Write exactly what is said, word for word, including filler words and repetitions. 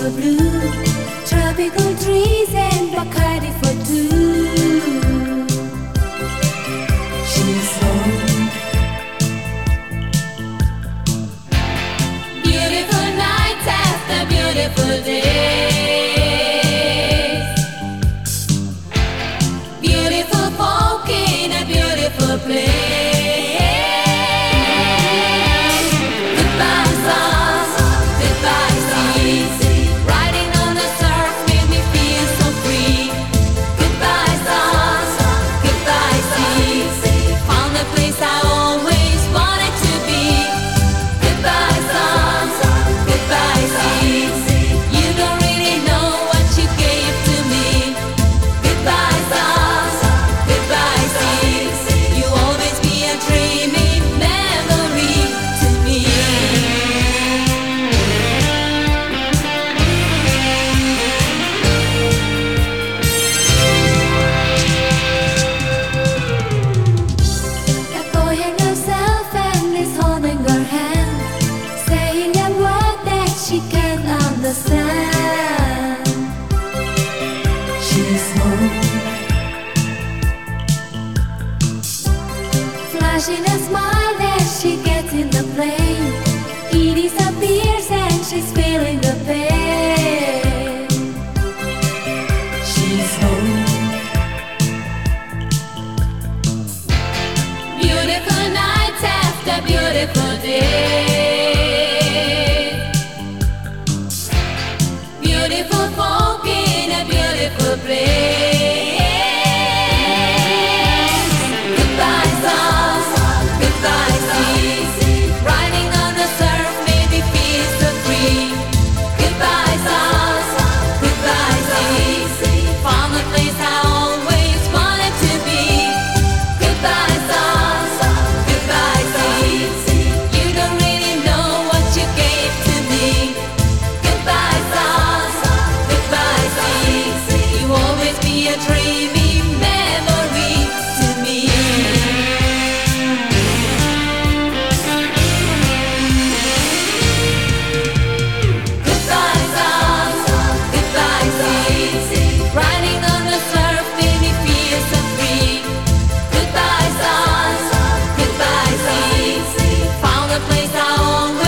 for blue, tropical trees and Bacardi for two. She's home. Beautiful nights after beautiful days, beautiful folk in a beautiful place. She can't understand. She's home. Flashing a smile as she gets in the plane. He disappears and she's feeling the pain. She's home. Beautiful nights after beautiful days, beautiful folk in a beautiful place. Goodbye songs, goodbye seas, riding on the surf made me feel so free. Goodbye songs, goodbye seas, found the place I always wanted to be. Goodbye songs, goodbye seas, you don't really know what you gave to me. Goodbye songs, you always be a dreamy memory to me. Goodbye songs, goodbye seas, riding on the surf made me feel so free. Goodbye songs, goodbye seas, found a place I always